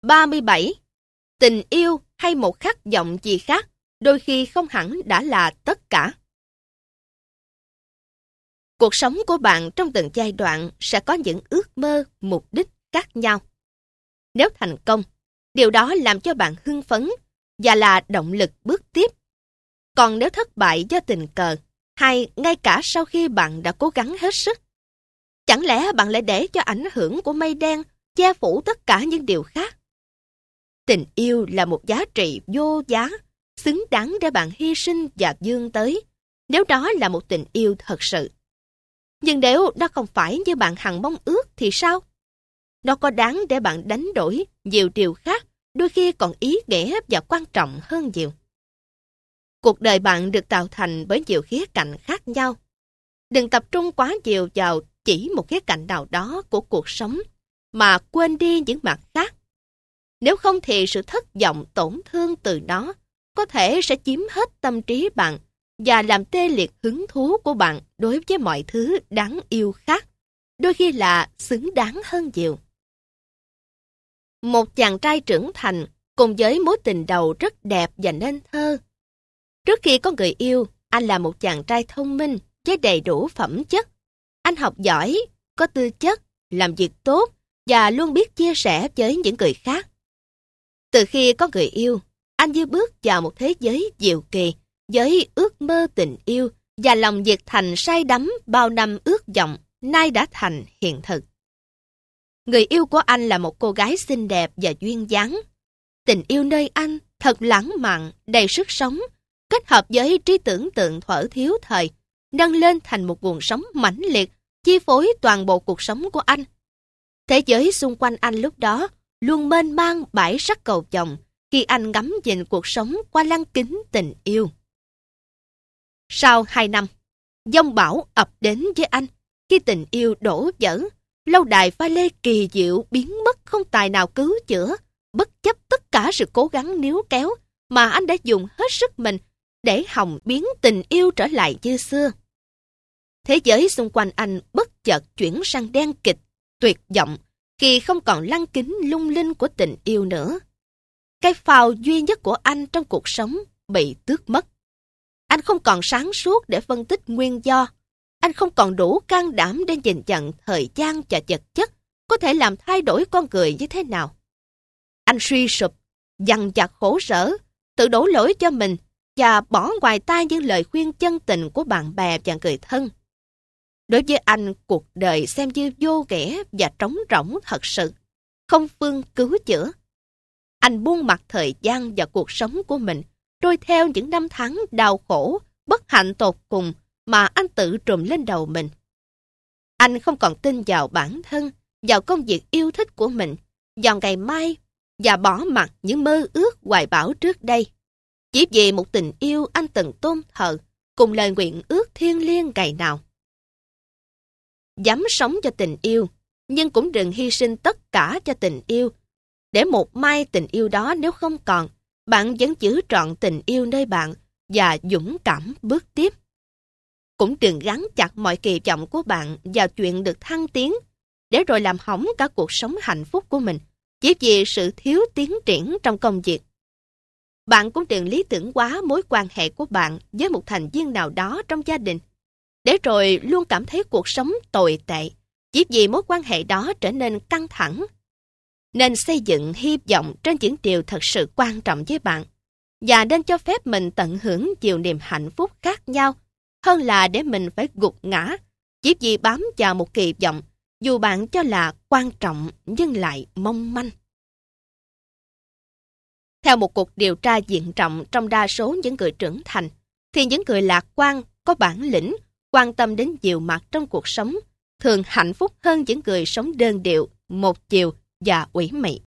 37. Tình yêu hay một khát vọng gì khác, đôi khi không hẳn đã là tất cả. Cuộc sống của bạn trong từng giai đoạn sẽ có những ước mơ, mục đích khác nhau. Nếu thành công, điều đó làm cho bạn hưng phấn và là động lực bước tiếp. Còn nếu thất bại do tình cờ, hay ngay cả sau khi bạn đã cố gắng hết sức, chẳng lẽ bạn lại để cho ảnh hưởng của mây đen che phủ tất cả những điều khác? Tình yêu là một giá trị vô giá, xứng đáng để bạn hy sinh và vươn tới, nếu đó là một tình yêu thật sự. Nhưng nếu nó không phải như bạn hằng mong ước thì sao? Nó có đáng để bạn đánh đổi nhiều điều khác, đôi khi còn ý nghĩa và quan trọng hơn nhiều. Cuộc đời bạn được tạo thành bởi nhiều khía cạnh khác nhau. Đừng tập trung quá nhiều vào chỉ một khía cạnh nào đó của cuộc sống, mà quên đi những mặt khác. Nếu không thì sự thất vọng, tổn thương từ nó có thể sẽ chiếm hết tâm trí bạn và làm tê liệt hứng thú của bạn đối với mọi thứ đáng yêu khác, đôi khi là xứng đáng hơn nhiều. Một chàng trai trưởng thành cùng với mối tình đầu rất đẹp và nên thơ. Trước khi có người yêu, anh là một chàng trai thông minh với đầy đủ phẩm chất. Anh học giỏi, có tư chất, làm việc tốt và luôn biết chia sẻ với những người khác. Từ khi có người yêu, anh như bước vào một thế giới diệu kỳ với ước mơ tình yêu và lòng nhiệt thành say đắm bao năm ước vọng nay đã thành hiện thực. Người yêu của anh là một cô gái xinh đẹp và duyên dáng. Tình yêu nơi anh thật lãng mạn, đầy sức sống, kết hợp với trí tưởng tượng thuở thiếu thời, nâng lên thành một nguồn sống mãnh liệt, chi phối toàn bộ cuộc sống của anh. Thế giới xung quanh anh lúc đó luôn mênh mang bãi sắc cầu vồng khi anh ngắm nhìn cuộc sống qua lăng kính tình yêu. Sau 2 năm, giông bão ập đến với anh khi tình yêu đổ vỡ. Lâu đài pha lê kỳ diệu biến mất không tài nào cứu chữa, bất chấp tất cả sự cố gắng níu kéo mà anh đã dùng hết sức mình để hòng biến tình yêu trở lại như xưa. Thế giới xung quanh anh bất chợt chuyển sang đen kịch, tuyệt vọng khi không còn lăng kính lung linh của tình yêu nữa. Cái phao duy nhất của anh trong cuộc sống bị tước mất. Anh không còn sáng suốt để phân tích nguyên do. Anh không còn đủ can đảm để nhìn nhận thời gian và vật chất có thể làm thay đổi con người như thế nào. Anh suy sụp, dằn vặt khổ sở, tự đổ lỗi cho mình và bỏ ngoài tai những lời khuyên chân tình của bạn bè và người thân. Đối với anh, cuộc đời xem như vô nghĩa và trống rỗng thật sự, không phương cứu chữa. Anh buông mặc thời gian và cuộc sống của mình, trôi theo những năm tháng đau khổ, bất hạnh tột cùng mà anh tự trùm lên đầu mình. Anh không còn tin vào bản thân, vào công việc yêu thích của mình, vào ngày mai và bỏ mặc những mơ ước hoài bão trước đây. Chỉ vì một tình yêu anh từng tôn thờ, cùng lời nguyện ước thiêng liêng ngày nào. Dám sống cho tình yêu, nhưng cũng đừng hy sinh tất cả cho tình yêu. Để một mai tình yêu đó nếu không còn, bạn vẫn giữ trọn tình yêu nơi bạn và dũng cảm bước tiếp. Cũng đừng gắn chặt mọi kỳ vọng của bạn vào chuyện được thăng tiến, để rồi làm hỏng cả cuộc sống hạnh phúc của mình, chỉ vì sự thiếu tiến triển trong công việc. Bạn cũng đừng lý tưởng quá mối quan hệ của bạn với một thành viên nào đó trong gia đình, để rồi luôn cảm thấy cuộc sống tồi tệ, chỉ vì mối quan hệ đó trở nên căng thẳng. Nên xây dựng hy vọng trên những điều thật sự quan trọng với bạn, và nên cho phép mình tận hưởng nhiều niềm hạnh phúc khác nhau, hơn là để mình phải gục ngã, chỉ vì bám vào một kỳ vọng, dù bạn cho là quan trọng nhưng lại mong manh. Theo một cuộc điều tra diện rộng trong đa số những người trưởng thành, thì những người lạc quan, có bản lĩnh, quan tâm đến nhiều mặt trong cuộc sống, thường hạnh phúc hơn những người sống đơn điệu, một chiều và ủy mị.